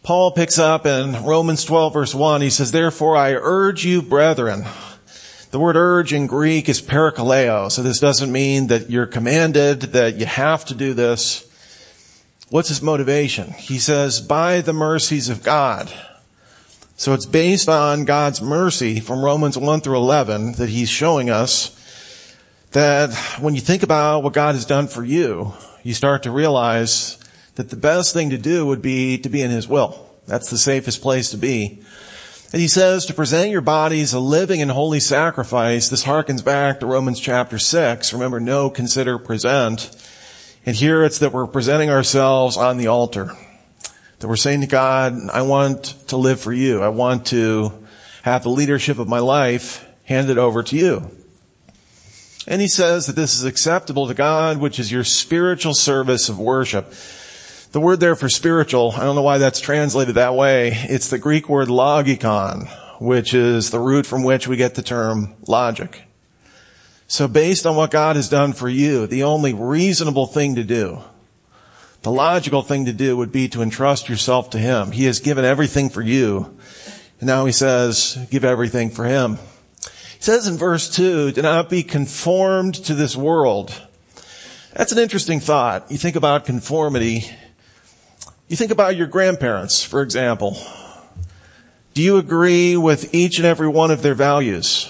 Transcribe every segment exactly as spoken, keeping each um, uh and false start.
Paul picks up in Romans twelve verse one. He says, therefore I urge you, brethren. The word urge in Greek is parakaleo. So this doesn't mean that you're commanded, that you have to do this. What's his motivation? He says, by the mercies of God. So it's based on God's mercy from Romans one through eleven that he's showing us that when you think about what God has done for you, you start to realize that the best thing to do would be to be in his will. That's the safest place to be. And he says to present your bodies a living and holy sacrifice. This harkens back to Romans chapter six. Remember, know, consider, present. And here it's that we're presenting ourselves on the altar. That we're saying to God, I want to live for you. I want to have the leadership of my life handed over to you. And he says that this is acceptable to God, which is your spiritual service of worship. The word there for spiritual, I don't know why that's translated that way. It's the Greek word logikon, which is the root from which we get the term logic. So based on what God has done for you, the only reasonable thing to do, the logical thing to do would be to entrust yourself to him. He has given everything for you. And now he says, give everything for him. He says in verse two, do not be conformed to this world. That's an interesting thought. You think about conformity. You think about your grandparents, for example. Do you agree with each and every one of their values?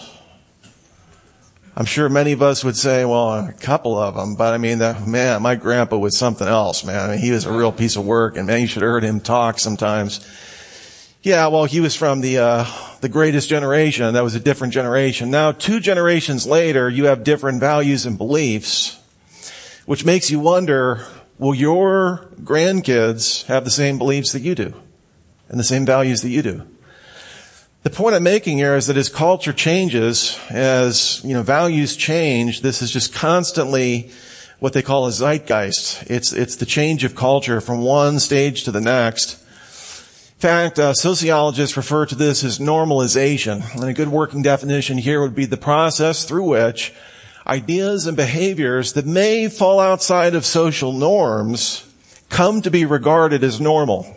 I'm sure many of us would say, well, a couple of them, but I mean, that, man, my grandpa was something else, man. I mean, he was a real piece of work, and man, you should have heard him talk sometimes. Yeah, well, he was from the, uh, the greatest generation. That was a different generation. Now, two generations later, you have different values and beliefs, which makes you wonder, will your grandkids have the same beliefs that you do and the same values that you do? The point I'm making here is that as culture changes, as, you know, values change, this is just constantly what they call a zeitgeist. It's, it's the change of culture from one stage to the next. In fact, uh, sociologists refer to this as normalization. And a good working definition here would be the process through which ideas and behaviors that may fall outside of social norms come to be regarded as normal.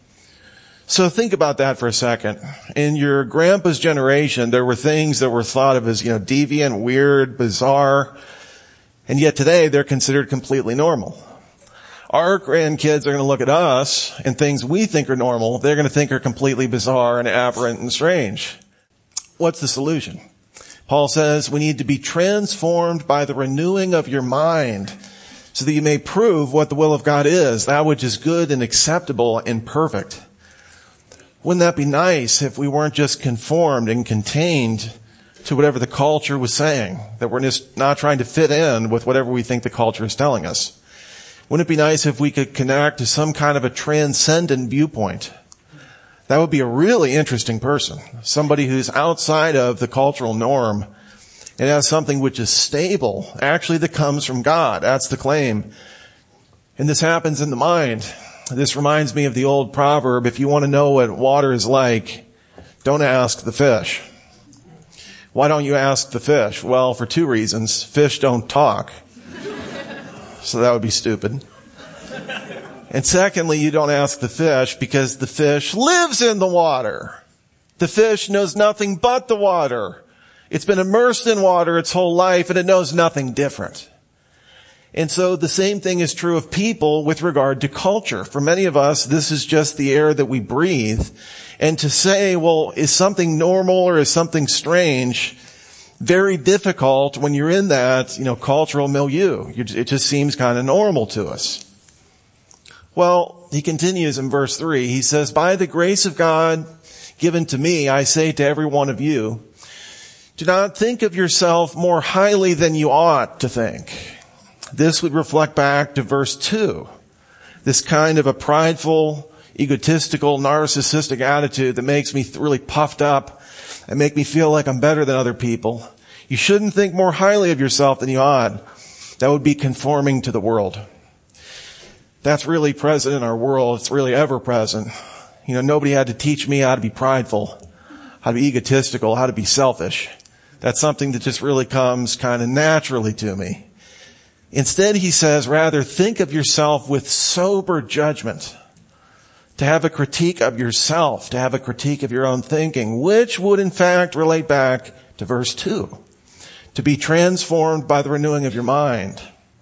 So think about that for a second. In your grandpa's generation, there were things that were thought of as, you know, deviant, weird, bizarre, and yet today they're considered completely normal. Our grandkids are going to look at us and things we think are normal, they're going to think are completely bizarre and aberrant and strange. What's the solution? Paul says we need to be transformed by the renewing of your mind so that you may prove what the will of God is, that which is good and acceptable and perfect. Wouldn't that be nice if we weren't just conformed and contained to whatever the culture was saying, that we're just not trying to fit in with whatever we think the culture is telling us? Wouldn't it be nice if we could connect to some kind of a transcendent viewpoint? That would be a really interesting person, somebody who's outside of the cultural norm and has something which is stable, actually that comes from God. That's the claim. And this happens in the mind. This reminds me of the old proverb, if you want to know what water is like, don't ask the fish. Why don't you ask the fish? Well, for two reasons. Fish don't talk. So that would be stupid. And secondly, you don't ask the fish because the fish lives in the water. The fish knows nothing but the water. It's been immersed in water its whole life and it knows nothing different. And so the same thing is true of people with regard to culture. For many of us, this is just the air that we breathe. And to say, well, is something normal or is something strange? Very difficult when you're in that, you know, cultural milieu. It just seems kind of normal to us. Well, he continues in verse three. He says, by the grace of God given to me, I say to every one of you, do not think of yourself more highly than you ought to think. This would reflect back to verse two. This kind of a prideful, egotistical, narcissistic attitude that makes me really puffed up and make me feel like I'm better than other people. You shouldn't think more highly of yourself than you ought. That would be conforming to the world. That's really present in our world. It's really ever present. You know, nobody had to teach me how to be prideful, how to be egotistical, how to be selfish. That's something that just really comes kind of naturally to me. Instead, he says, rather think of yourself with sober judgment. to have a critique of yourself, to have a critique of your own thinking, which would in fact relate back to verse two, to be transformed by the renewing of your mind.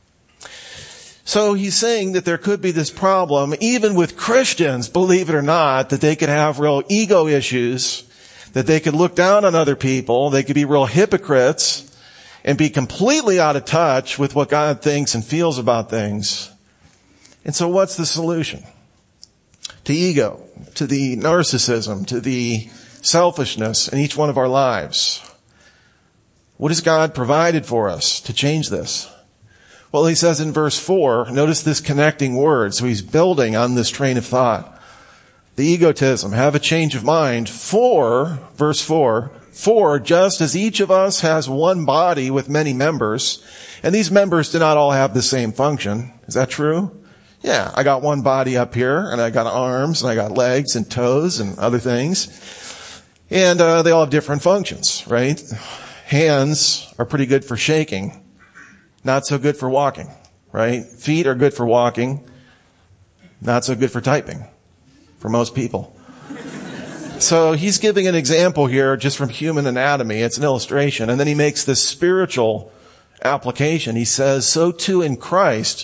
So he's saying that there could be this problem, even with Christians, believe it or not, that they could have real ego issues, that they could look down on other people, they could be real hypocrites, and be completely out of touch with what God thinks and feels about things. And so what's the solution? To ego, to the narcissism, to the selfishness in each one of our lives. What has God provided for us to change this? Well, he says in verse four, notice this connecting word. So he's building on this train of thought. The egotism, have a change of mind. For, verse four, for just as each of us has one body with many members, and these members do not all have the same function. Is that true? Yeah, I got one body up here, and I got arms, and I got legs and toes and other things. And uh, they all have different functions, right? Hands are pretty good for shaking. Not so good for walking, right? Feet are good for walking. Not so good for typing for most people. So he's giving an example here just from human anatomy. It's an illustration. And then he makes this spiritual application. He says, so too in Christ,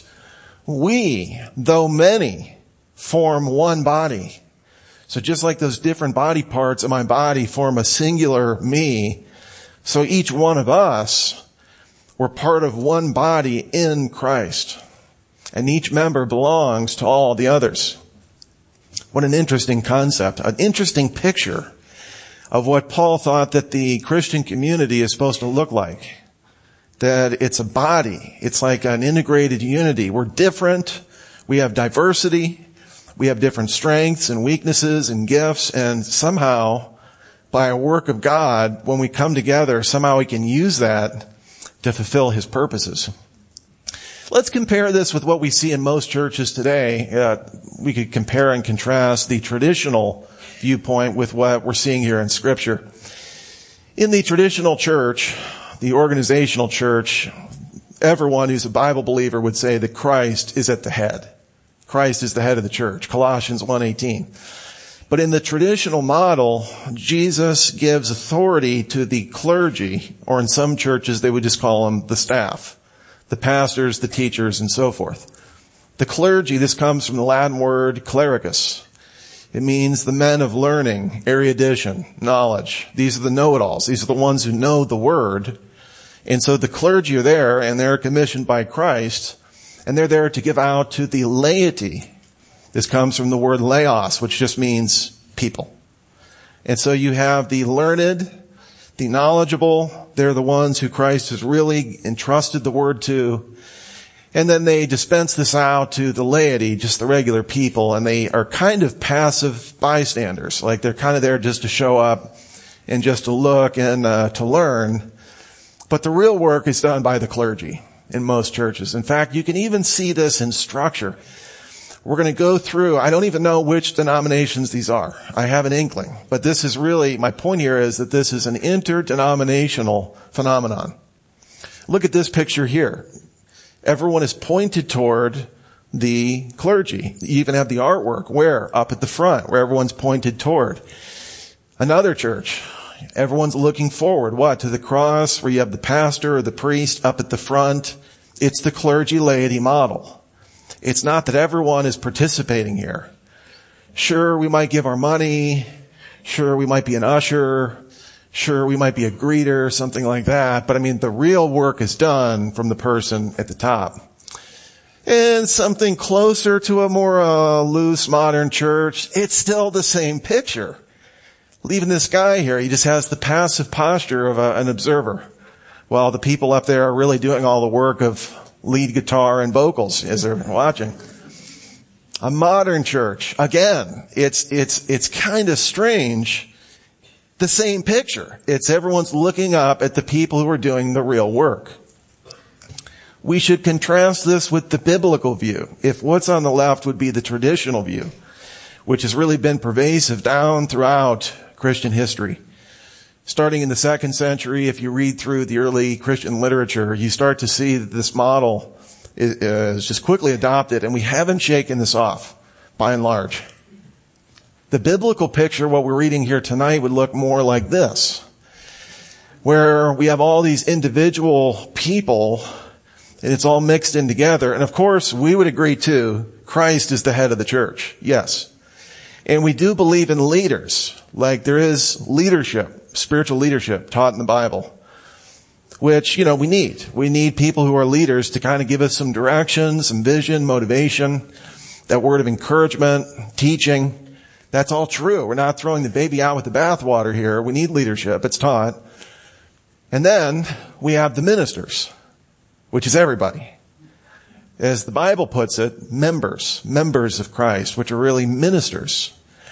we, though many, form one body. So just like those different body parts of my body form a singular me, so each one of us, we're part of one body in Christ. And each member belongs to all the others. What an interesting concept, an interesting picture of what Paul thought that the Christian community is supposed to look like. That it's a body. It's like an integrated unity. We're different. We have diversity. We have different strengths and weaknesses and gifts. And somehow, by a work of God, when we come together, somehow we can use that to fulfill his purposes. Let's compare this with what we see in most churches today. Uh, we could compare and contrast the traditional viewpoint with what we're seeing here in Scripture. In the traditional church, the organizational church, everyone who's a Bible believer would say that Christ is at the head. Christ is the head of the church. Colossians one eighteen. But in the traditional model, Jesus gives authority to the clergy, or in some churches they would just call them the staff, the pastors, the teachers, and so forth. The clergy, this comes from the Latin word clericus. It means the men of learning, erudition, knowledge. These are the know-it-alls. These are the ones who know the word. And so the clergy are there, and they're commissioned by Christ, and they're there to give out to the laity. This comes from the word laos, which just means people. And so you have the learned, the knowledgeable. They're the ones who Christ has really entrusted the word to. And then they dispense this out to the laity, just the regular people, and they are kind of passive bystanders. Like they're kind of there just to show up and just to look and uh, to learn. But the real work is done by the clergy in most churches. In fact, you can even see this in structure. We're going to go through, I don't even know which denominations these are. I have an inkling. But this is really, my point here is that this is an interdenominational phenomenon. Look at this picture here. Everyone is pointed toward the clergy. You even have the artwork where? Up at the front, where everyone's pointed toward. Another church, everyone's looking forward. What? To the cross, where you have the pastor or the priest up at the front. It's the clergy laity model. It's not that everyone is participating here. Sure, we might give our money. Sure, we might be an usher. Sure, we might be a greeter, something like that. But I mean, the real work is done from the person at the top. And something closer to a more uh, loose modern church, it's still the same picture. Leaving this guy here, he just has the passive posture of a, an observer, while the people up there are really doing all the work of lead guitar and vocals as they're watching. A modern church, again, it's, it's, it's kind of strange. The same picture. It's everyone's looking up at the people who are doing the real work. We should contrast this with the biblical view. If what's on the left would be the traditional view, which has really been pervasive down throughout Christian history. Starting in the second century, if you read through the early Christian literature, you start to see that this model is, is just quickly adopted, and we haven't shaken this off, by and large. The biblical picture, what we're reading here tonight, would look more like this, where we have all these individual people and it's all mixed in together. And of course, we would agree too, Christ is the head of the church. Yes. And we do believe in leaders. Like there is leadership, spiritual leadership taught in the Bible, which, you know, we need. We need people who are leaders to kind of give us some direction, some vision, motivation, that word of encouragement, teaching. That's all true. We're not throwing the baby out with the bathwater here. We need leadership. It's taught. And then we have the ministers, which is everybody. As the Bible puts it, members, members of Christ, which are really ministers.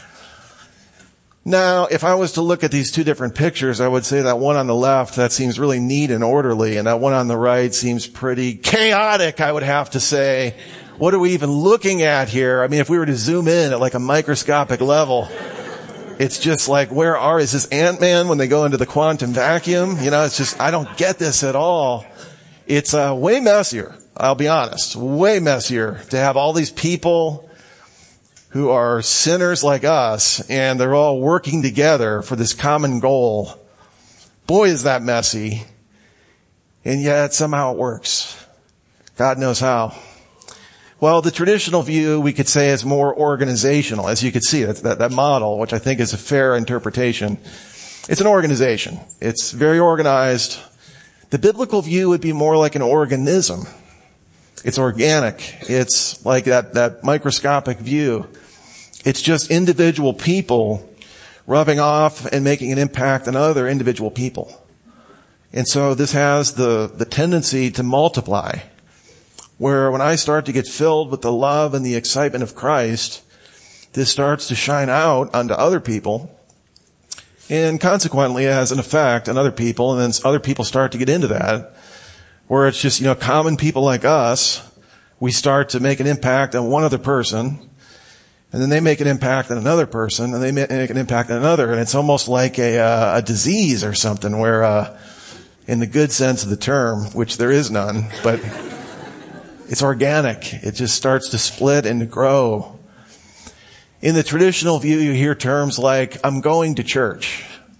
Now, if I was to look at these two different pictures, I would say that one on the left, that seems really neat and orderly, and that one on the right seems pretty chaotic, I would have to say. What are we even looking at here? I mean, if we were to zoom in at like a microscopic level, it's just like, where are, is this Ant-Man when they go into the quantum vacuum? You know, it's just, I don't get this at all. It's uh, way messier, I'll be honest, way messier to have all these people who are sinners like us, and they're all working together for this common goal. Boy, is that messy. And yet somehow it works. God knows how. Well, the traditional view, we could say, is more organizational. As you could see, that's that, that model, which I think is a fair interpretation. It's an organization. It's very organized. The biblical view would be more like an organism. It's organic. It's like that, that microscopic view. It's just individual people rubbing off and making an impact on other individual people. And so this has the, the tendency to multiply, where when I start to get filled with the love and the excitement of Christ, this starts to shine out onto other people, and consequently has an effect on other people, and then other people start to get into that, where it's just, you know, common people like us, we start to make an impact on one other person, and then they make an impact on another person, and they make an impact on another, and it's almost like a, uh, a disease or something where, uh, in the good sense of the term, which there is none, but it's organic. It just starts to split and to grow. In the traditional view, you hear terms like, I'm going to church.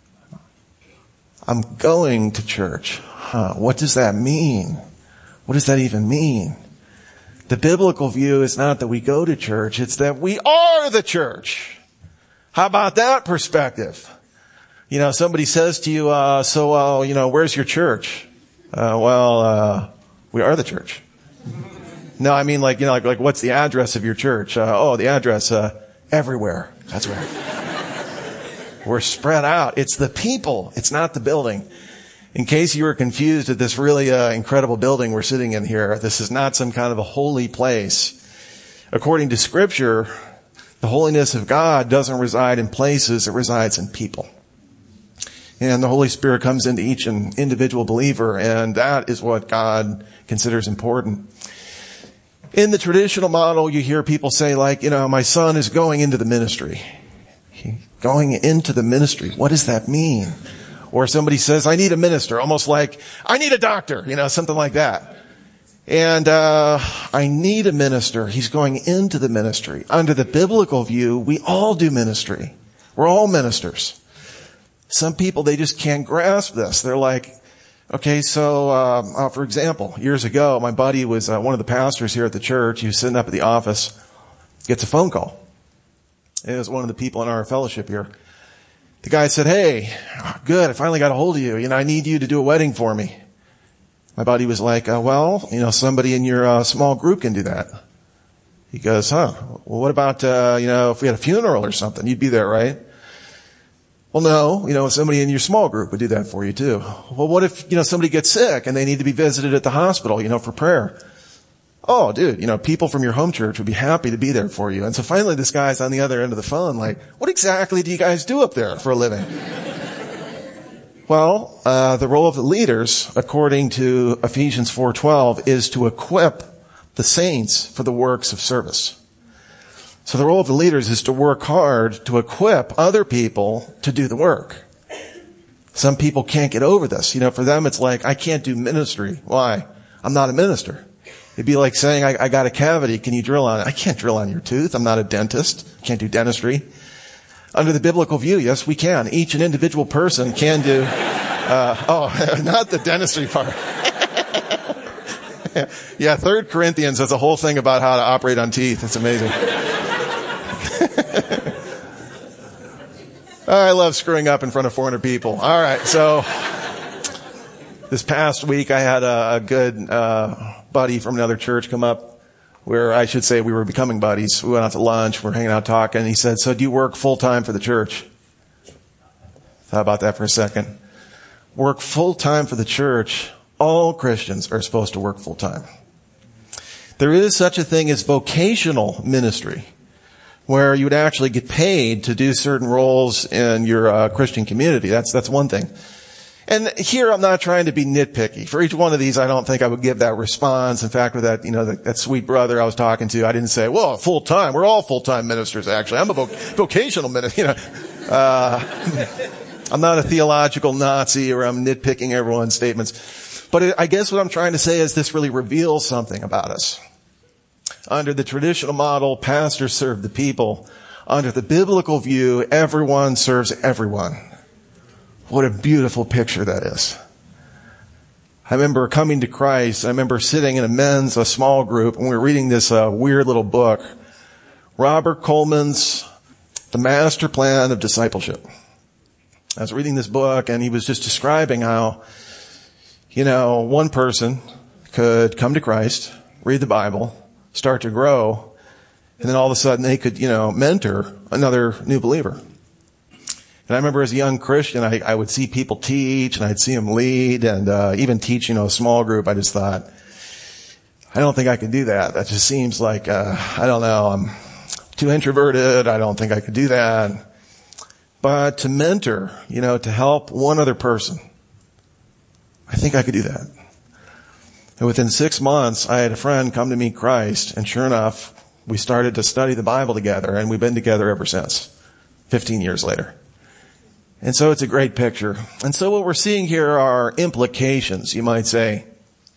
I'm going to church. Huh, what does that mean? What does that even mean? The biblical view is not that we go to church, it's that we are the church. How about that perspective? You know, somebody says to you, uh, so, uh, you know, where's your church? Uh, well, uh, we are the church. No, I mean like, you know, like, like what's the address of your church? Uh, oh, the address, uh, everywhere. That's where. We're spread out. It's the people. It's not the building. In case you were confused at this really uh, incredible building we're sitting in here, this is not some kind of a holy place. According to Scripture, the holiness of God doesn't reside in places, it resides in people. And the Holy Spirit comes into each individual believer, and that is what God considers important. In the traditional model, you hear people say like, you know, my son is going into the ministry. Going into the ministry. What does that mean? Or somebody says, I need a minister, almost like, I need a doctor, you know, something like that. And, uh, I need a minister. He's going into the ministry. Under the biblical view, we all do ministry. We're all ministers. Some people, they just can't grasp this. They're like, okay, so, um, uh, for example, years ago, my buddy was uh, one of the pastors here at the church. He was sitting up at the office, gets a phone call. It was one of the people in our fellowship here. The guy said, hey, good, I finally got a hold of you. You know, I need you to do a wedding for me. My buddy was like, uh, well, you know, somebody in your uh, small group can do that. He goes, huh, well, what about, uh, you know, if we had a funeral or something, you'd be there, right? Well, no, you know, somebody in your small group would do that for you too. Well, what if, you know, somebody gets sick and they need to be visited at the hospital, you know, for prayer? Oh, dude, you know, people from your home church would be happy to be there for you. And so finally this guy's on the other end of the phone like, what exactly do you guys do up there for a living? Well, uh, the role of the leaders, according to Ephesians four twelve, is to equip the saints for the works of service. So the role of the leaders is to work hard to equip other people to do the work. Some people can't get over this. You know, for them it's like, I can't do ministry. Why? I'm not a minister. It'd be like saying, I, I got a cavity. Can you drill on it? I can't drill on your tooth. I'm not a dentist. Can't do dentistry. Under the biblical view, yes, we can. Each and individual person can do, uh, oh, not the dentistry part. Yeah, Third Corinthians has a whole thing about how to operate on teeth. It's amazing. I love screwing up in front of four hundred people. All right, so this past week I had a, a good uh buddy from another church come up, where I should say we were becoming buddies. We went out to lunch, we're hanging out talking, and he said, so do you work full-time for the church? Thought about that for a second. Work full-time for the church. All Christians are supposed to work full-time. There is such a thing as vocational ministry, where you would actually get paid to do certain roles in your uh, Christian community. That's that's one thing. And here I'm not trying to be nitpicky. For each one of these, I don't think I would give that response. In fact, with that, you know, that, that sweet brother I was talking to, I didn't say, well, full-time. We're all full-time ministers, actually. I'm a vo- vocational minister, you know. Uh, I'm not a theological Nazi or I'm nitpicking everyone's statements. But it, I guess what I'm trying to say is this really reveals something about us. Under the traditional model, pastors serve the people. Under the biblical view, everyone serves everyone. What a beautiful picture that is. I remember coming to Christ. I remember sitting in a men's, a small group, and we were reading this uh, weird little book, Robert Coleman's The Master Plan of Discipleship. I was reading this book, and he was just describing how, you know, one person could come to Christ, read the Bible, start to grow, and then all of a sudden they could, you know, mentor another new believer. And I remember as a young Christian, I, I would see people teach, and I'd see them lead, and uh, even teach, you know, a small group. I just thought, I don't think I could do that. That just seems like, uh, I don't know, I'm too introverted. I don't think I could do that. But to mentor, you know, to help one other person, I think I could do that. And within six months, I had a friend come to meet Christ, and sure enough, we started to study the Bible together, and we've been together ever since, fifteen years later. And so it's a great picture. And so what we're seeing here are implications, you might say.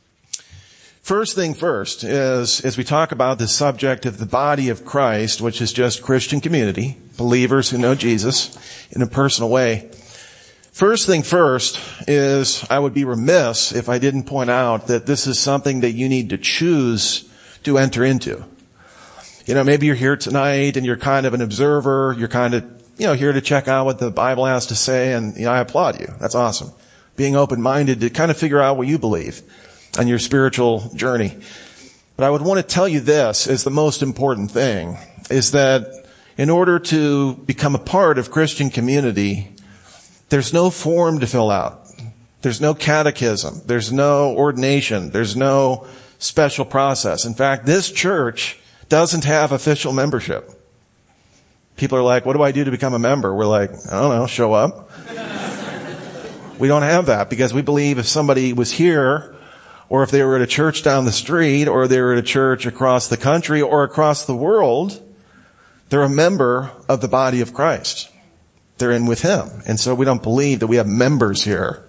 First thing first is, as we talk about the subject of the body of Christ, which is just Christian community, believers who know Jesus in a personal way. First thing first is I would be remiss if I didn't point out that this is something that you need to choose to enter into. You know, maybe you're here tonight and you're kind of an observer. You're kind of, you know, here to check out what the Bible has to say. And, you know, I applaud you. That's awesome. Being open-minded to kind of figure out what you believe on your spiritual journey. But I would want to tell you this is the most important thing, is that in order to become a part of Christian community, there's no form to fill out. There's no catechism. There's no ordination. There's no special process. In fact, this church doesn't have official membership. People are like, what do I do to become a member? We're like, I don't know, show up. We don't have that because we believe if somebody was here, or if they were at a church down the street, or they were at a church across the country or across the world, they're a member of the body of Christ. They're in with Him. And so we don't believe that we have members here.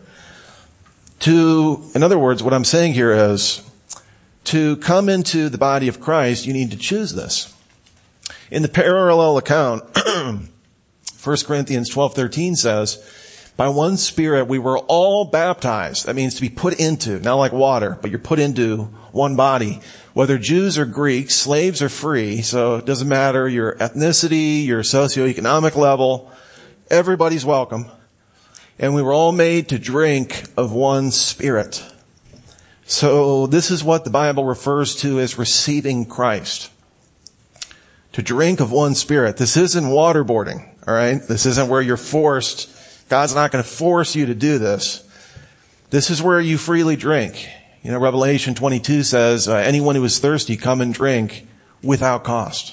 To, in other words, what I'm saying here is, to come into the body of Christ, you need to choose this. In the parallel account, First Corinthians twelve thirteen says, by one Spirit we were all baptized. That means to be put into, not like water, but you're put into one body. Whether Jews or Greeks, slaves or free, so it doesn't matter your ethnicity, your socioeconomic level, everybody's welcome. And we were all made to drink of one Spirit. So this is what the Bible refers to as receiving Christ. To drink of one Spirit. This isn't waterboarding, all right? This isn't where you're forced. God's not going to force you to do this. This is where you freely drink. You know, Revelation twenty-two says, uh, anyone who is thirsty, come and drink without cost.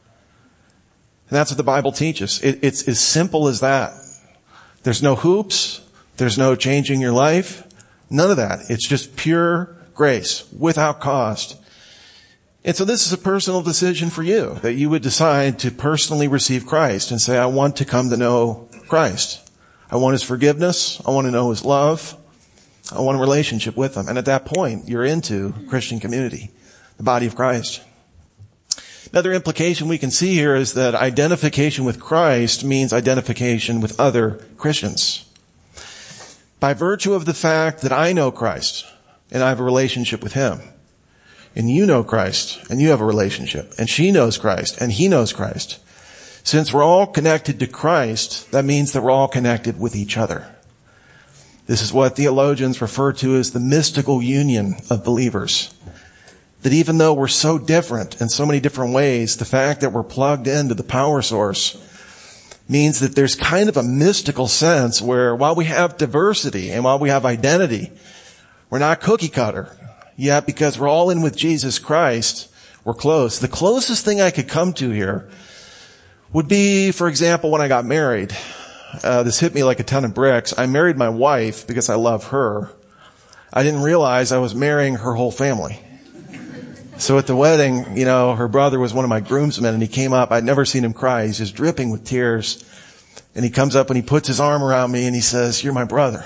And that's what the Bible teaches. It, it's as simple as that. There's no hoops. There's no changing your life. None of that. It's just pure grace without cost. And so this is a personal decision for you, that you would decide to personally receive Christ and say, I want to come to know Christ. I want His forgiveness. I want to know His love. I want a relationship with Him. And at that point, you're into Christian community, the body of Christ. Another implication we can see here is that identification with Christ means identification with other Christians. By virtue of the fact that I know Christ and I have a relationship with him, and you know Christ and you have a relationship, and she knows Christ and he knows Christ, since we're all connected to Christ, that means that we're all connected with each other. This is what theologians refer to as the mystical union of believers. That even though we're so different in so many different ways, the fact that we're plugged into the power source means that there's kind of a mystical sense where while we have diversity and while we have identity, we're not cookie cutter. Yet because we're all in with Jesus Christ, we're close. The closest thing I could come to here would be, for example, when I got married. Uh, this hit me like a ton of bricks. I married my wife because I love her. I didn't realize I was marrying her whole family. So at the wedding, you know, her brother was one of my groomsmen, and he came up. I'd never seen him cry. He's just dripping with tears. And he comes up and he puts his arm around me and he says, "You're my brother."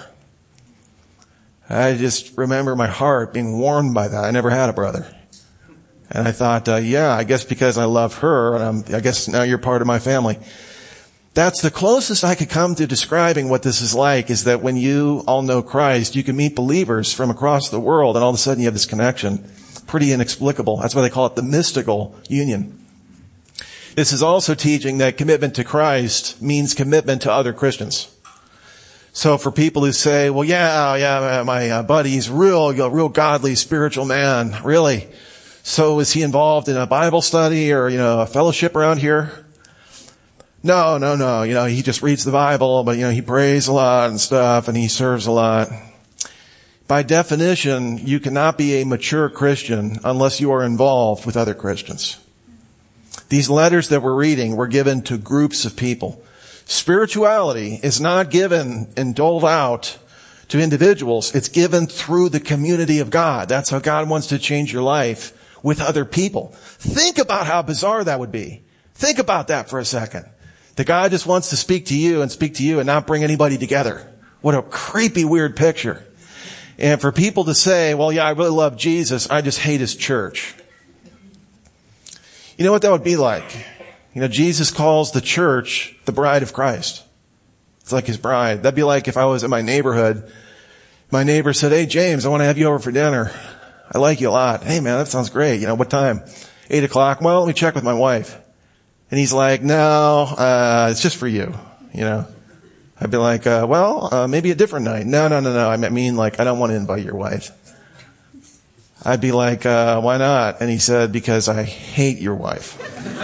I just remember my heart being warmed by that. I never had a brother. And I thought, uh, yeah, I guess because I love her, and I'm, I guess now you're part of my family. That's the closest I could come to describing what this is like, is that when you all know Christ, you can meet believers from across the world, and all of a sudden you have this connection. Pretty inexplicable. That's why they call it the mystical union. This is also teaching that commitment to Christ means commitment to other Christians. So for people who say, well, yeah, yeah, my uh, buddy's real, you know, real godly, spiritual man, really? So is he involved in a Bible study or, you know, a fellowship around here? No, no, no. You know, he just reads the Bible, but, you know, he prays a lot and stuff, and he serves a lot. By definition, you cannot be a mature Christian unless you are involved with other Christians. These letters that we're reading were given to groups of people. Spirituality is not given and doled out to individuals. It's given through the community of God. That's how God wants to change your life, with other people. Think about how bizarre that would be. Think about that for a second. That God just wants to speak to you and speak to you and not bring anybody together. What a creepy, weird picture. And for people to say, well, yeah, I really love Jesus, I just hate his church. You know what that would be like? You know, Jesus calls the church the bride of Christ. It's like his bride. That'd be like if I was in my neighborhood, my neighbor said, "Hey, James, I want to have you over for dinner. I like you a lot." "Hey, man, that sounds great. You know, what time?" Eight o'clock. "Well, let me check with my wife." And he's like, "No, uh, it's just for you, you know." I'd be like, uh, well, uh, maybe a different night. No, no, no, no. I mean, like, I don't want to invite your wife. I'd be like, uh, why not? And he said, because I hate your wife.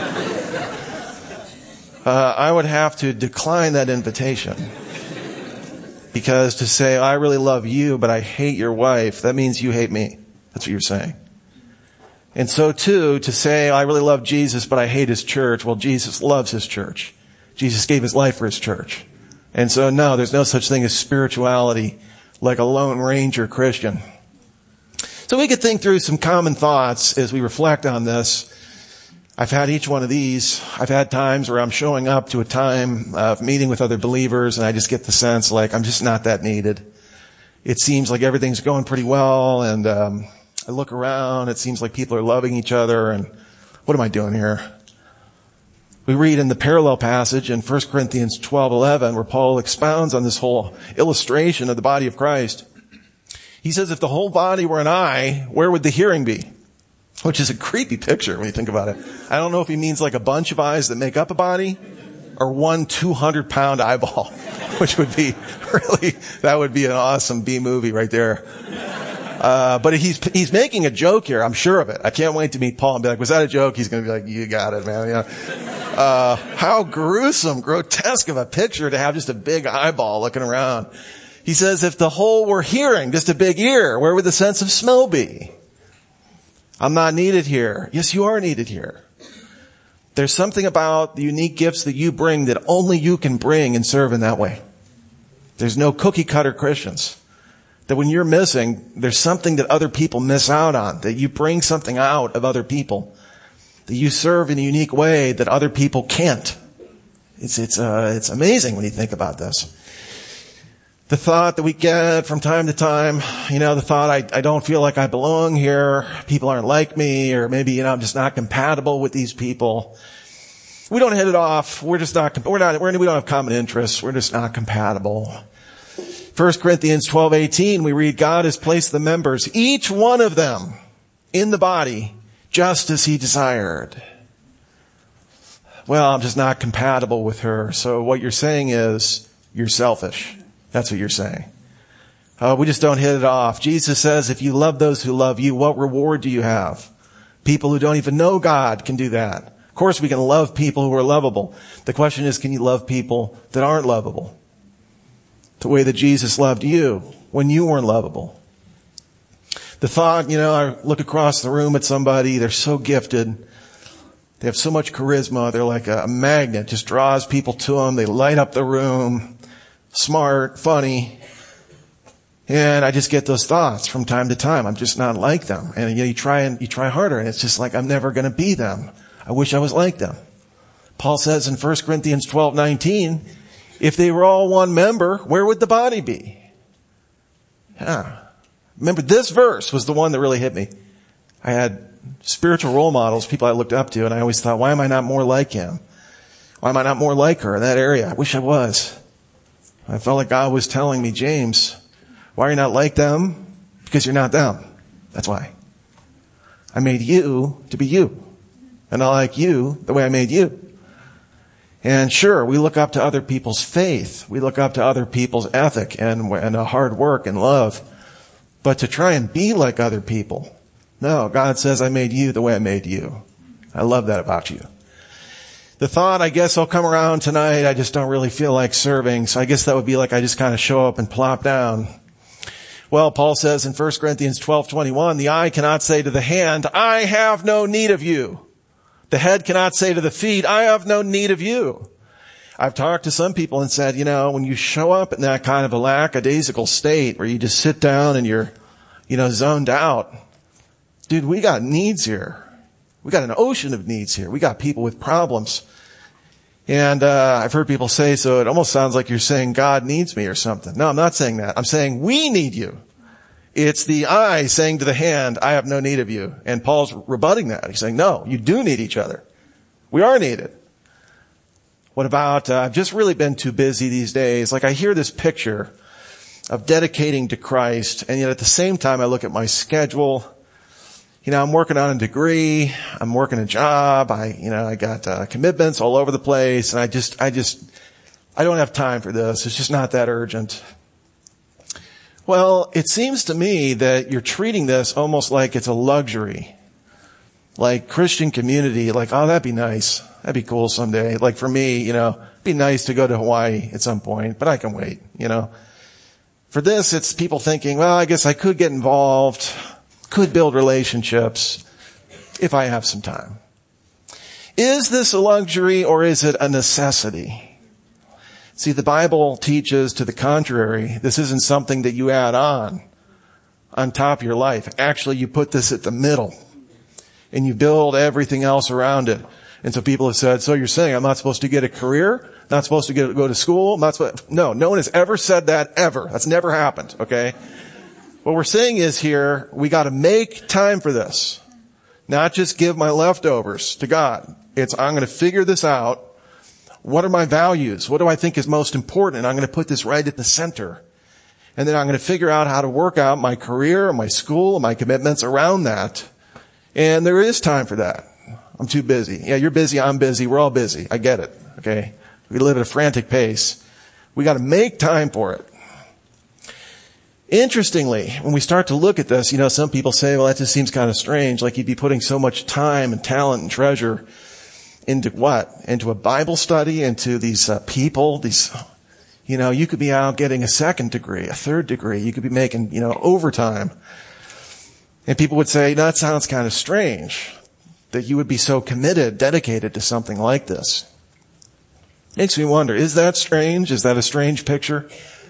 uh, I would have to decline that invitation. Because to say, I really love you, but I hate your wife, that means you hate me. That's what you're saying. And so too, to say, I really love Jesus, but I hate his church. Well, Jesus loves his church. Jesus gave his life for his church. And so no, there's no such thing as spirituality like a Lone Ranger Christian. So we could think through some common thoughts as we reflect on this. I've had each one of these. I've had times where I'm showing up to a time of meeting with other believers, and I just get the sense like I'm just not that needed. It seems like everything's going pretty well, and um, I look around, it seems like people are loving each other, and what am I doing here? We read in the parallel passage in First Corinthians twelve eleven where Paul expounds on this whole illustration of the body of Christ. He says, if the whole body were an eye, where would the hearing be? Which is a creepy picture when you think about it. I don't know if he means like a bunch of eyes that make up a body, or one two hundred pound eyeball, which would be really, that would be an awesome B movie right there. Uh, but he's, he's making a joke here. I'm sure of it. I can't wait to meet Paul and be like, was that a joke? He's going to be like, you got it, man. Yeah. Uh, how gruesome, grotesque of a picture to have just a big eyeball looking around. He says, if the whole were hearing, just a big ear, where would the sense of smell be? I'm not needed here. Yes, you are needed here. There's something about the unique gifts that you bring that only you can bring and serve in that way. There's no cookie cutter Christians. That when you're missing, there's something that other people miss out on. That you bring something out of other people. That you serve in a unique way that other people can't. It's, it's, uh, it's amazing when you think about this. The thought that we get from time to time, you know, the thought, I, I don't feel like I belong here. People aren't like me, or maybe, you know, I'm just not compatible with these people. We don't hit it off. We're just not, we're not, we're, we don't have common interests. We're just not compatible. First Corinthians twelve eighteen, we read, God has placed the members, each one of them, in the body, just as he desired. Well, I'm just not compatible with her. So what you're saying is, you're selfish. That's what you're saying. Uh, we just don't hit it off. Jesus says, if you love those who love you, what reward do you have? People who don't even know God can do that. Of course, we can love people who are lovable. The question is, can you love people that aren't lovable? The way that Jesus loved you when you weren't lovable. The thought, you know, I look across the room at somebody, they're so gifted. They have so much charisma. They're like a magnet, just draws people to them. They light up the room. Smart, funny. And I just get those thoughts from time to time. I'm just not like them. And you know, you try and you try harder, and it's just like, I'm never going to be them. I wish I was like them. Paul says in First Corinthians twelve nineteen, if they were all one member, where would the body be? Yeah. Remember, this verse was the one that really hit me. I had spiritual role models, people I looked up to, and I always thought, why am I not more like him? Why am I not more like her in that area? I wish I was. I felt like God was telling me, James, why are you not like them? Because you're not them. That's why. I made you to be you. And I like you the way I made you. And sure, we look up to other people's faith. We look up to other people's ethic and, and uh, hard work and love. But to try and be like other people, no, God says, I made you the way I made you. I love that about you. The thought, I guess I'll come around tonight, I just don't really feel like serving. So I guess that would be like I just kind of show up and plop down. Well, Paul says in First Corinthians twelve twenty-one, the eye cannot say to the hand, I have no need of you. The head cannot say to the feet, I have no need of you. I've talked to some people and said, you know, when you show up in that kind of a lackadaisical state where you just sit down and you're, you know, zoned out, dude, we got needs here. We got an ocean of needs here. We got people with problems. And uh I've heard people say, so it almost sounds like you're saying God needs me or something. No, I'm not saying that. I'm saying we need you. It's the eye saying to the hand, I have no need of you. And Paul's rebutting that. He's saying, no, you do need each other. We are needed. What about, uh, I've just really been too busy these days. Like I hear this picture of dedicating to Christ, and yet at the same time I look at my schedule. You know, I'm working on a degree. I'm working a job. I, you know, I got uh, commitments all over the place. And I just, I just, I don't have time for this. It's just not that urgent. Well, it seems to me that you're treating this almost like it's a luxury. Like Christian community, like, oh, that'd be nice. That'd be cool someday. Like for me, you know, it'd be nice to go to Hawaii at some point, but I can wait, you know. For this, it's people thinking, well, I guess I could get involved. Could build relationships if I have some time. Is this a luxury or is it a necessity? See, the Bible teaches to the contrary. This isn't something that you add on, on top of your life. Actually, you put this at the middle and you build everything else around it. And so people have said, so you're saying I'm not supposed to get a career? Not supposed to get, go to school? Not supposed, no, no one has ever said that ever. That's never happened, okay? What we're saying is here, we got to make time for this. Not just give my leftovers to God. It's, I'm going to figure this out. What are my values? What do I think is most important? And I'm going to put this right at the center. And then I'm going to figure out how to work out my career, my school, my commitments around that. And there is time for that. I'm too busy. Yeah, you're busy. I'm busy. We're all busy. I get it. Okay. We live at a frantic pace. We got to make time for it. Interestingly, when we start to look at this, you know, some people say, well, that just seems kind of strange. Like you'd be putting so much time and talent and treasure into what? Into a Bible study, into these uh, people, these, you know, you could be out getting a second degree, a third degree. You could be making, you know, overtime. And people would say, that sounds kind of strange that you would be so committed, dedicated to something like this. Makes me wonder, is that strange? Is that a strange picture?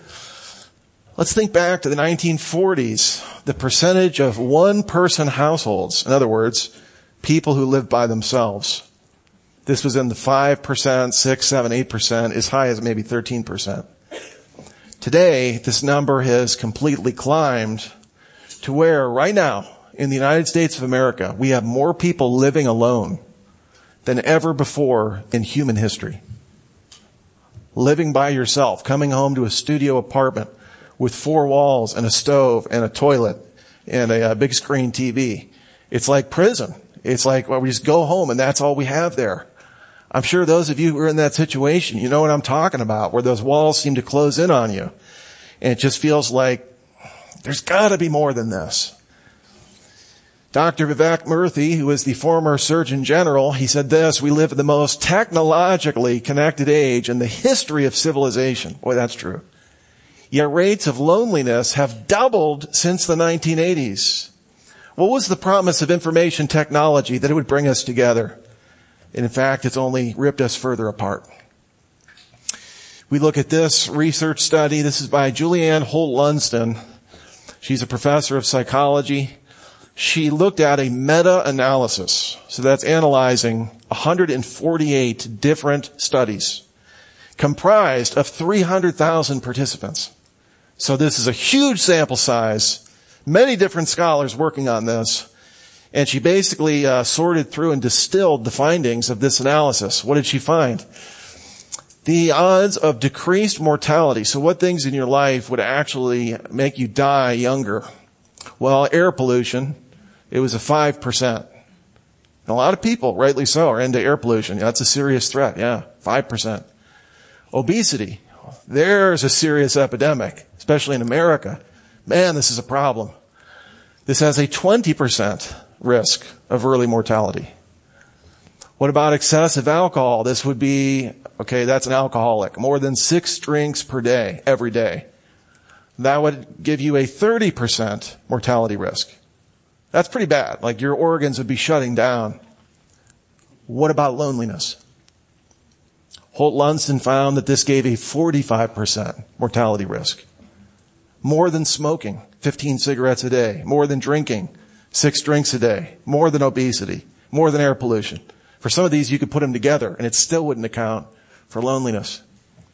Let's think back to the nineteen forties, the percentage of one-person households. In other words, people who lived by themselves. This was in the five percent, six, seven, eight percent, as high as maybe thirteen percent. Today, this number has completely climbed to where right now in the United States of America, we have more people living alone than ever before in human history. Living by yourself, coming home to a studio apartment with four walls and a stove and a toilet and a, a big screen T V. It's like prison. It's like, well, we just go home and that's all we have there. I'm sure those of you who are in that situation, you know what I'm talking about, where those walls seem to close in on you. And it just feels like there's got to be more than this. Doctor Vivek Murthy, who is the former Surgeon General, he said this: we live in the most technologically connected age in the history of civilization. Boy, that's true. Yet rates of loneliness have doubled since the nineteen eighties. What was the promise of information technology? That it would bring us together. And in fact, it's only ripped us further apart. We look at this research study. This is by Julianne Holt-Lundston. She's a professor of psychology. She looked at a meta-analysis. So that's analyzing one hundred forty-eight different studies comprised of three hundred thousand participants. So this is a huge sample size, many different scholars working on this. And she basically uh, sorted through and distilled the findings of this analysis. What did she find? The odds of decreased mortality. So what things in your life would actually make you die younger? Well, air pollution, it was a five percent. A lot of people, rightly so, are into air pollution. That's a serious threat. Yeah, five percent. Obesity, there's a serious epidemic, especially in America. Man, this is a problem. This has a twenty percent risk of early mortality. What about excessive alcohol? This would be, okay, that's an alcoholic. More than six drinks per day, every day. That would give you a thirty percent mortality risk. That's pretty bad. Like your organs would be shutting down. What about loneliness? Holt-Lundston found that this gave a forty-five percent mortality risk. More than smoking, fifteen cigarettes a day. More than drinking, six drinks a day. More than obesity. More than air pollution. For some of these, you could put them together, and it still wouldn't account for loneliness.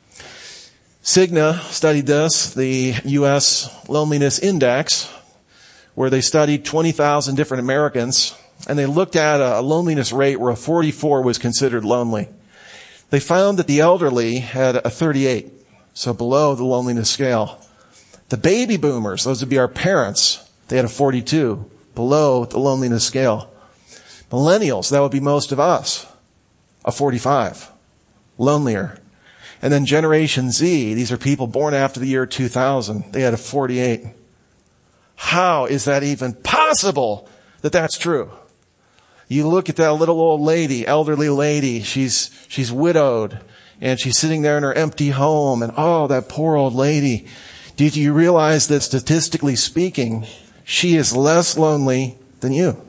Cigna studied this, the U S Loneliness Index, where they studied twenty thousand different Americans, and they looked at a loneliness rate where a forty-four was considered lonely. They found that the elderly had a thirty-eight, so below the loneliness scale. The baby boomers, those would be our parents, they had a forty-two, below the loneliness scale. Millennials, that would be most of us, a forty-five, lonelier. And then Generation Z, these are people born after the year two thousand, they had a forty-eight. How is that even possible that that's true? You look at that little old lady, elderly lady, she's, she's widowed, and she's sitting there in her empty home, and oh, that poor old lady. Did you realize that statistically speaking, she is less lonely than you?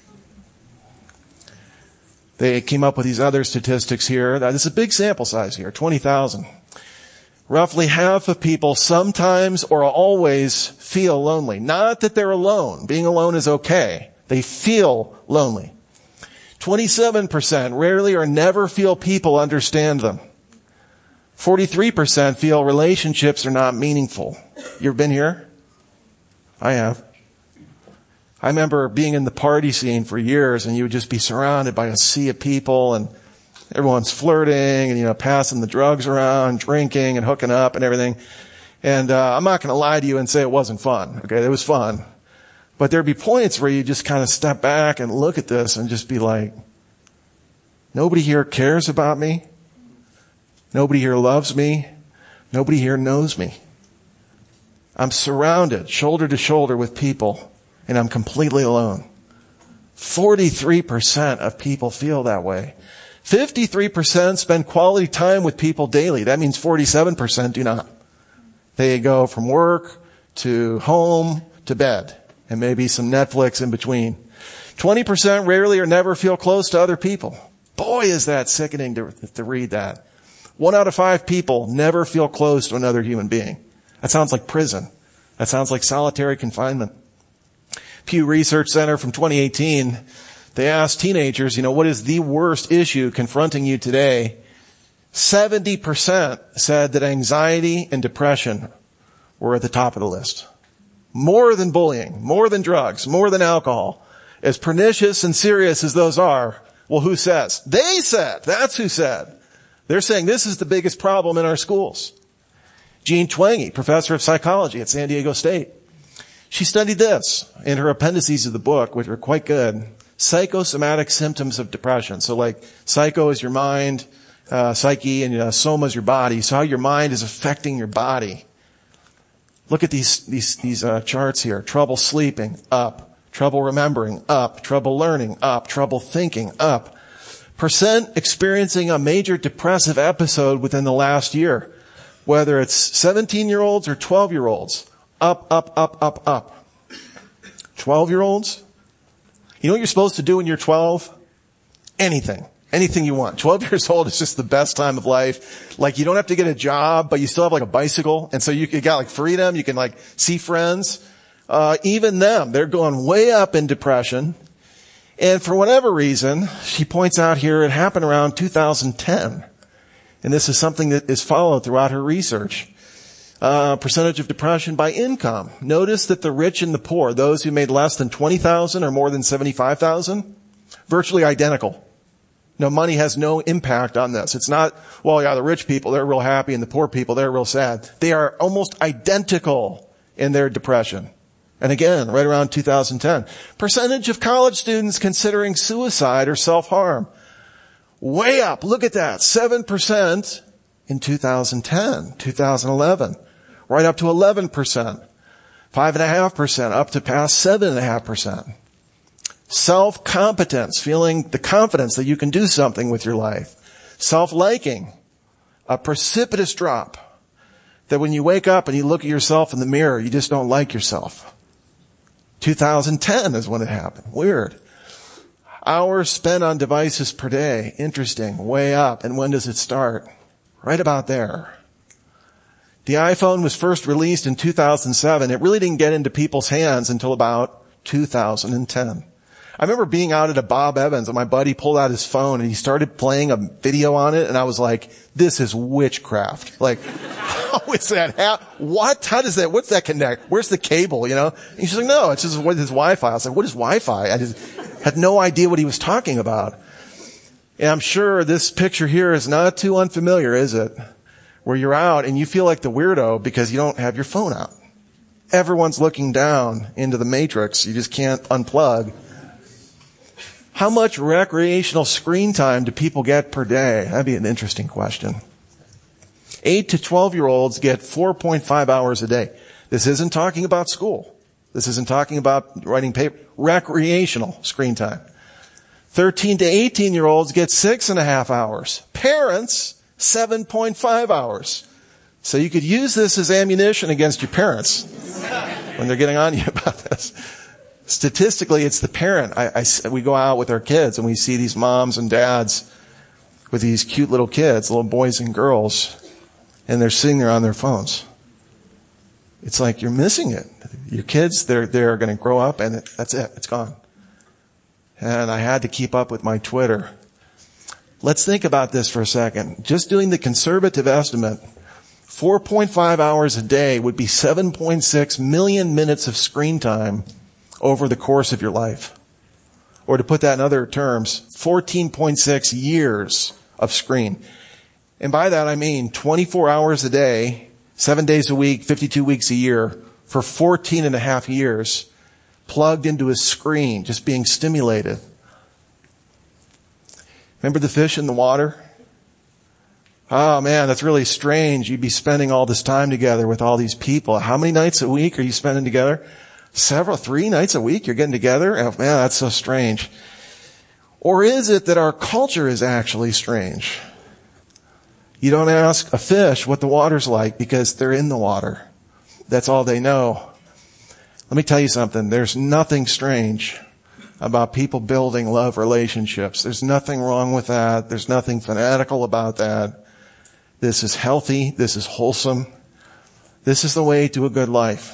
They came up with these other statistics here. This is a big sample size here, twenty thousand. Roughly half of people sometimes or always feel lonely. Not that they're alone. Being alone is okay. They feel lonely. twenty-seven percent rarely or never feel people understand them. forty-three percent feel relationships are not meaningful. You ever been here? I have. I remember being in the party scene for years, and you would just be surrounded by a sea of people, and everyone's flirting and, you know, passing the drugs around, drinking and hooking up and everything. And uh, I'm not going to lie to you and say it wasn't fun. Okay, it was fun. But there'd be points where you just kind of step back and look at this and just be like, nobody here cares about me. Nobody here loves me. Nobody here knows me. I'm surrounded shoulder to shoulder with people, and I'm completely alone. forty-three percent of people feel that way. fifty-three percent spend quality time with people daily. That means forty-seven percent do not. They go from work to home to bed, and maybe some Netflix in between. twenty percent rarely or never feel close to other people. Boy, is that sickening to, to read that. One out of five people never feel close to another human being. That sounds like prison. That sounds like solitary confinement. Pew Research Center from twenty eighteen, they asked teenagers, you know, what is the worst issue confronting you today? seventy percent said that anxiety and depression were at the top of the list. More than bullying, more than drugs, more than alcohol. As pernicious and serious as those are, well, who says? They said. That's who said. They're saying this is the biggest problem in our schools. Jean Twenge, professor of psychology at San Diego State. She studied this in her appendices of the book, which are quite good. Psychosomatic symptoms of depression. So like psycho is your mind, uh, psyche, and uh, soma is your body. So how your mind is affecting your body. Look at these, these, these, uh, charts here. Trouble sleeping, up. Trouble remembering, up. Trouble learning, up. Trouble thinking, up. Percent experiencing a major depressive episode within the last year. Whether it's seventeen-year-olds or twelve-year-olds. Up, up, up, up, up. twelve-year-olds? You know what you're supposed to do when you're twelve? Anything. Anything you want. twelve years old is just the best time of life. Like, you don't have to get a job, but you still have like a bicycle. And so you, you got like freedom. You can like see friends. Uh, even them, they're going way up in depression. And for whatever reason, she points out here, it happened around two thousand ten. And this is something that is followed throughout her research. Uh, percentage of depression by income. Notice that the rich and the poor, those who made less than twenty thousand or more than seventy-five thousand, virtually identical. No, money has no impact on this. It's not, well, yeah, the rich people, they're real happy, and the poor people, they're real sad. They are almost identical in their depression. And again, right around two thousand ten. Percentage of college students considering suicide or self-harm. Way up. Look at that. seven percent in two thousand ten, two thousand eleven. Right up to eleven percent. five point five percent up to past seven point five percent. Self-competence, feeling the confidence that you can do something with your life. Self-liking, a precipitous drop. That when you wake up and you look at yourself in the mirror, you just don't like yourself. two thousand ten is when it happened. Weird. Hours spent on devices per day. Interesting. Way up. And when does it start? Right about there. The iPhone was first released in two thousand seven. It really didn't get into people's hands until about two thousand ten. I remember being out at a Bob Evans and my buddy pulled out his phone and he started playing a video on it and I was like, this is witchcraft. Like, how is that? How, what? How does that, what's that connect? Where's the cable, you know? And he's like, no, it's just with his Wi-Fi. I was like, what is Wi-Fi? I just had no idea what he was talking about. And I'm sure this picture here is not too unfamiliar, is it? Where you're out and you feel like the weirdo because you don't have your phone out. Everyone's looking down into the matrix. You just can't unplug. How much recreational screen time do people get per day? That'd be an interesting question. eight to twelve year olds get four point five hours a day. This isn't talking about school. This isn't talking about writing paper. Recreational screen time. thirteen to eighteen year olds get six and a half hours. Parents, seven point five hours. So you could use this as ammunition against your parents when they're getting on you about this. Statistically, it's the parent. I, I, we go out with our kids and we see these moms and dads with these cute little kids, little boys and girls, and they're sitting there on their phones. It's like you're missing it. Your kids, they're, they're going to grow up and it, that's it. It's gone. And I had to keep up with my Twitter. Let's think about this for a second. Just doing the conservative estimate, four point five hours a day would be seven point six million minutes of screen time over the course of your life. Or to put that in other terms, fourteen point six years of screen. And by that I mean twenty-four hours a day, seven days a week, fifty-two weeks a year, for fourteen and a half years, plugged into a screen, just being stimulated. Remember the fish in the water? Oh man, that's really strange. You'd be spending all this time together with all these people. How many nights a week are you spending together? Several, three nights a week you're getting together? Oh, man, that's so strange. Or is it that our culture is actually strange? You don't ask a fish what the water's like because they're in the water. That's all they know. Let me tell you something. There's nothing strange about people building love relationships. There's nothing wrong with that. There's nothing fanatical about that. This is healthy. This is wholesome. This is the way to a good life.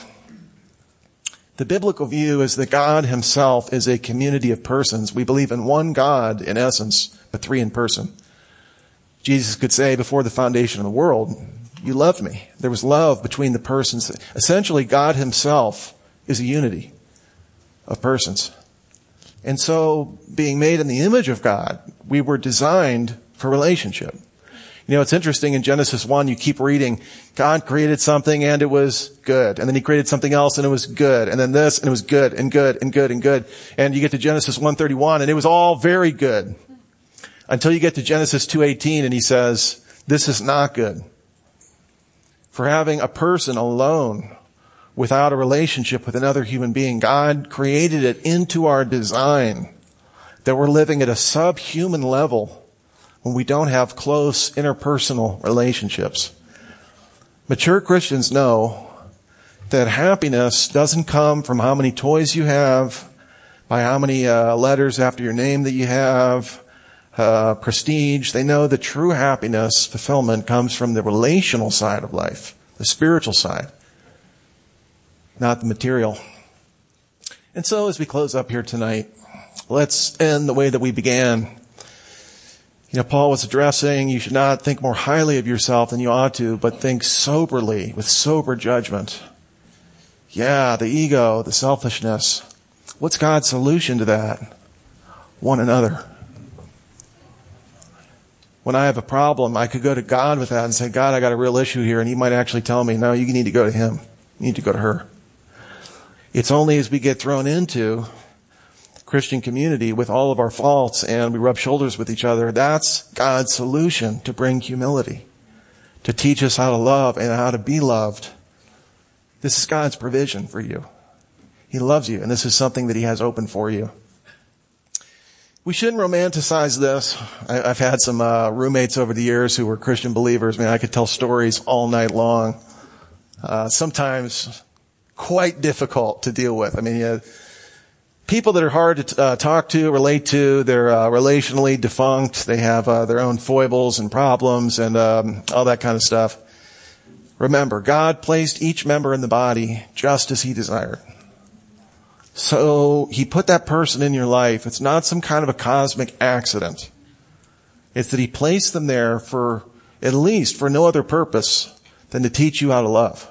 The biblical view is that God himself is a community of persons. We believe in one God in essence, but three in person. Jesus could say before the foundation of the world, You loved me. There was love between the persons. Essentially, God himself is a unity of persons. And so, being made in the image of God, we were designed for relationship. You know, it's interesting in Genesis one, you keep reading, God created something and it was good. And then he created something else and it was good. And then this and it was good and good and good and good. And you get to Genesis one thirty-one and it was all very good. Until you get to Genesis two eighteen and he says, this is not good. For having a person alone without a relationship with another human being, God created it into our design that we're living at a subhuman level when we don't have close interpersonal relationships. Mature Christians know that happiness doesn't come from how many toys you have, by how many uh, letters after your name that you have, uh, prestige. They know that true happiness, fulfillment, comes from the relational side of life, the spiritual side, not the material. And so as we close up here tonight, let's end the way that we began. You know, Paul was addressing, you should not think more highly of yourself than you ought to, but think soberly, with sober judgment. Yeah, the ego, the selfishness. What's God's solution to that? One another. When I have a problem, I could go to God with that and say, God, I got a real issue here. And he might actually tell me, no, you need to go to him. You need to go to her. It's only as we get thrown into Christian community with all of our faults and we rub shoulders with each other, that's God's solution to bring humility, to teach us how to love and how to be loved. This is God's provision for you. He loves you, and this is something that he has open for you. We shouldn't romanticize this. I, I've had some uh, roommates over the years who were Christian believers. Man, I could tell stories all night long. Uh, sometimes quite difficult to deal with. I mean, you people that are hard to uh, talk to, relate to, they're uh, relationally defunct. They have uh, their own foibles and problems and um, all that kind of stuff. Remember, God placed each member in the body just as he desired. So he put that person in your life. It's not some kind of a cosmic accident. It's that he placed them there for, at least for no other purpose than to teach you how to love.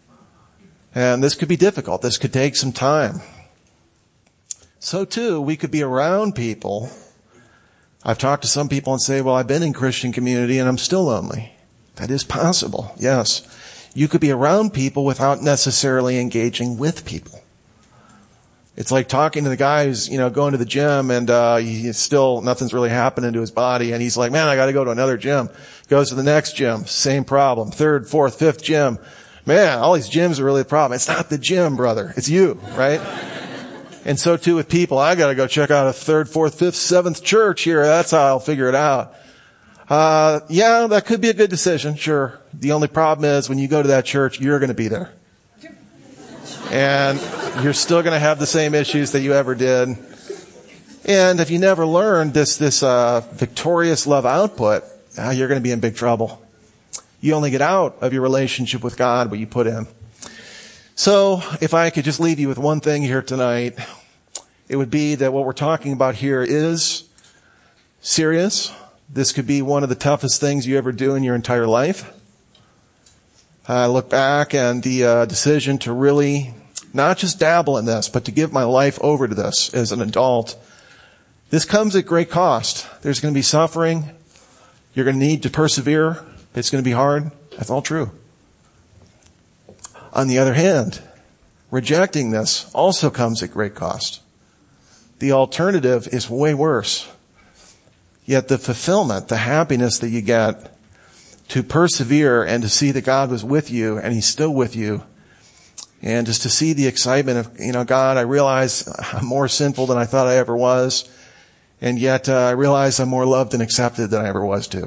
And this could be difficult. This could take some time. So too, we could be around people. I've talked to some people and say, well, I've been in Christian community and I'm still lonely. That is possible. Yes. You could be around people without necessarily engaging with people. It's like talking to the guy who's, you know, going to the gym and, uh, he's still, nothing's really happening to his body. And he's like, man, I got to go to another gym. Goes to the next gym. Same problem. Third, fourth, fifth gym. Man, all these gyms are really a problem. It's not the gym, brother. It's you, right? And so too with people. I got to go check out a third, fourth, fifth, seventh church here. That's how I'll figure it out. Uh, yeah, that could be a good decision. Sure. The only problem is when you go to that church, you're going to be there. And you're still going to have the same issues that you ever did. And if you never learned this, this, uh, victorious love output, uh, you're going to be in big trouble. You only get out of your relationship with God what you put in. So if I could just leave you with one thing here tonight, it would be that what we're talking about here is serious. This could be one of the toughest things you ever do in your entire life. I look back and the uh, decision to really not just dabble in this, but to give my life over to this as an adult. This comes at great cost. There's going to be suffering. You're going to need to persevere. It's going to be hard. That's all true. On the other hand, rejecting this also comes at great cost. The alternative is way worse. Yet the fulfillment, the happiness that you get to persevere and to see that God was with you and he's still with you, and just to see the excitement of, you know, God, I realize I'm more sinful than I thought I ever was, and yet uh, I realize I'm more loved and accepted than I ever was too.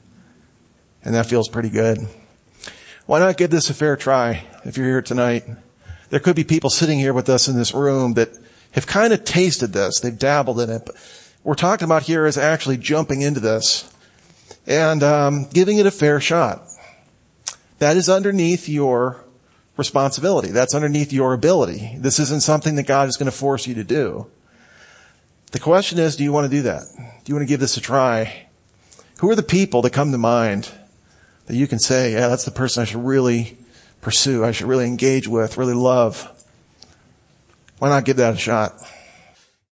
And that feels pretty good. Why not give this a fair try if you're here tonight? There could be people sitting here with us in this room that have kind of tasted this. They've dabbled in it. But we're talking about here is actually jumping into this and um, giving it a fair shot. That is underneath your responsibility. That's underneath your ability. This isn't something that God is going to force you to do. The question is, do you want to do that? Do you want to give this a try? Who are the people that come to mind that you can say, yeah, that's the person I should really pursue, I should really engage with, really love. Why not give that a shot?